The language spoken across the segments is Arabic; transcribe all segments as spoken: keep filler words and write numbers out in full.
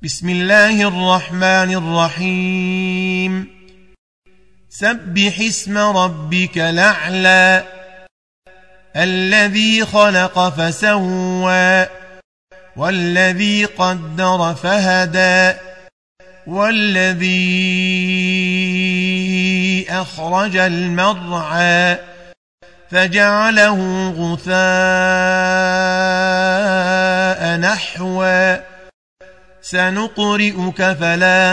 بسم الله الرحمن الرحيم سبح اسم ربك الأعلى الذي خلق فسوى والذي قدر فهدى والذي أخرج المرعى فجعله غثاء نحوا سنقرئك فلا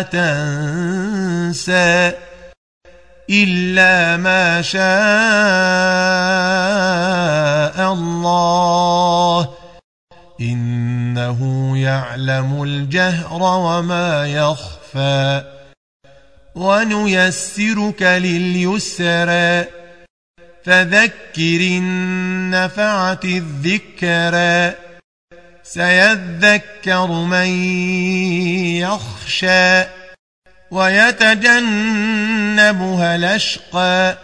تنسى إلا ما شاء الله إنه يعلم الجهر وما يخفى ونيسرك لليسرى فذكر إن نفعت الذكرى سيذكر من يخشى ويتجنبها الأشقى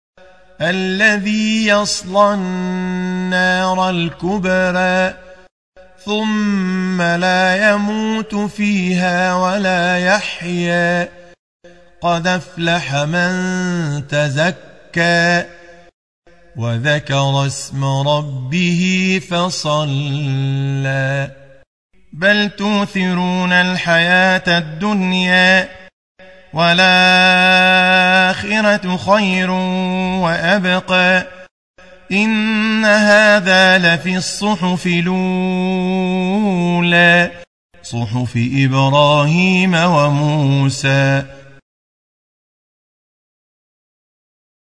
الذي يصلى النار الكبرى ثم لا يموت فيها ولا يحيا قد أفلح من تزكى وذكر اسم ربه فصلى بل توثرون الحياة الدنيا والآخرة خير وأبقى إن هذا لفي الصحف الأولى صحف إبراهيم وموسى